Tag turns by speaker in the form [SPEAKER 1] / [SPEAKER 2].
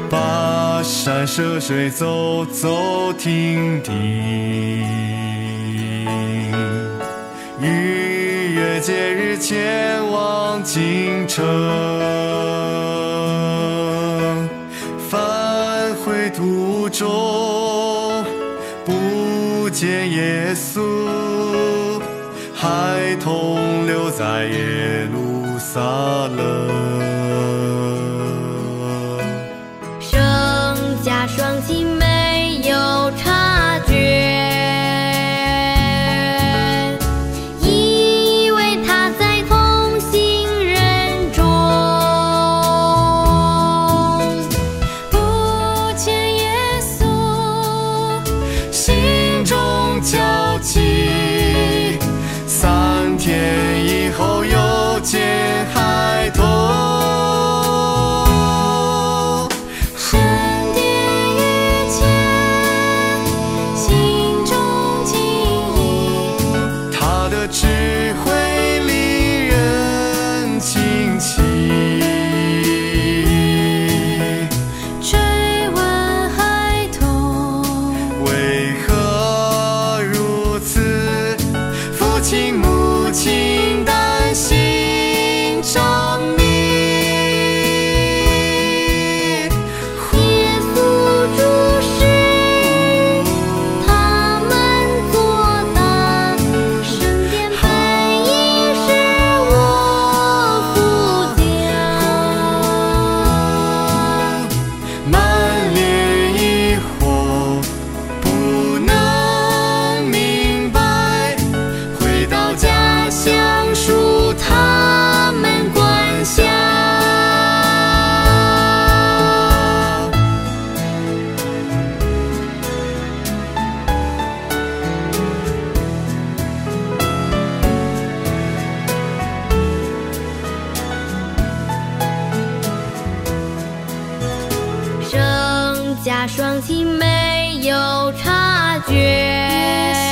[SPEAKER 1] 跋山涉水走走停停，逾越节日前往京城，返回途中不见耶稣，孩童留在耶路撒冷。
[SPEAKER 2] 圣家双亲没有察觉，以为他在同行人中，不见耶稣，
[SPEAKER 1] 心中焦急，3天以后又见孩童。
[SPEAKER 2] 神殿遇见，心中惊异，
[SPEAKER 1] 他的智慧令人惊奇，
[SPEAKER 2] 追问孩童，
[SPEAKER 1] 为何如此？父亲母亲担心着迷。
[SPEAKER 2] 耶稣注视他们作答，圣殿本应是我父家，
[SPEAKER 1] 满脸疑惑，不能明白，回到家乡述他们管辖。
[SPEAKER 2] 圣家双亲没有察觉，